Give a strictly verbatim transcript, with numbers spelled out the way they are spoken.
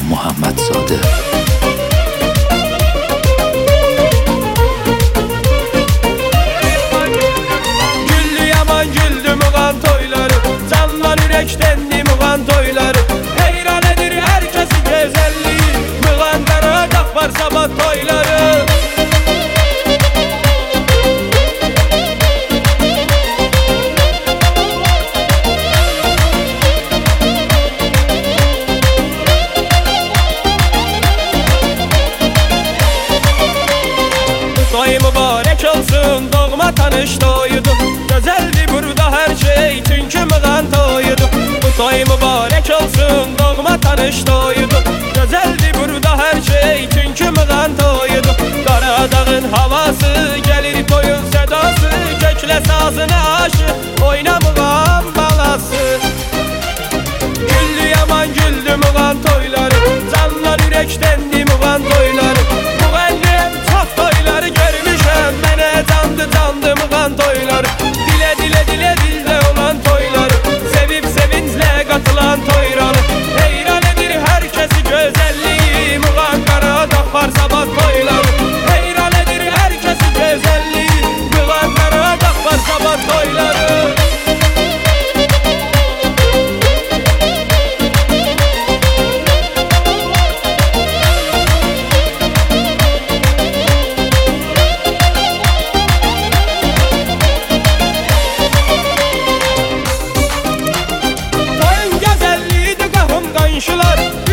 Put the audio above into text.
Muhammedzadə. Güllü yaman güldü muğan toyları, canlar ürəkdəndi muğan toyları. Heyran edir herkesi güzelliği, muğan Qaradağ var sabah toyları. Toy mübarek olsun, doğma tanış toyudu. Güzeldi burada her şey, çünkü muğan toyudu. Bu toy mübarek olsun, doğma tanış toyudu. Güzeldi burada her şey, çünkü muğan toyudu. Qaradağın havası, gelir toyun sedası. Kökle sazını aşı, oyna muğan balası. Güllü yaman güldü muğan toyları, canlar ürəkdəndi muğan toyları. Müğənnim çox toyları görmüşəm, mənə candı candı muğan toyları. Dilə dilə dilə dildə olan toyları, sevib sevinclə qatılan toyları. Heyran edir herkesi gözəlliyi, muğan Qaradağ var sabah toyları. Heyran edir herkesi gözəlliyi, muğan Qaradağ var sabah toyları. Qonşular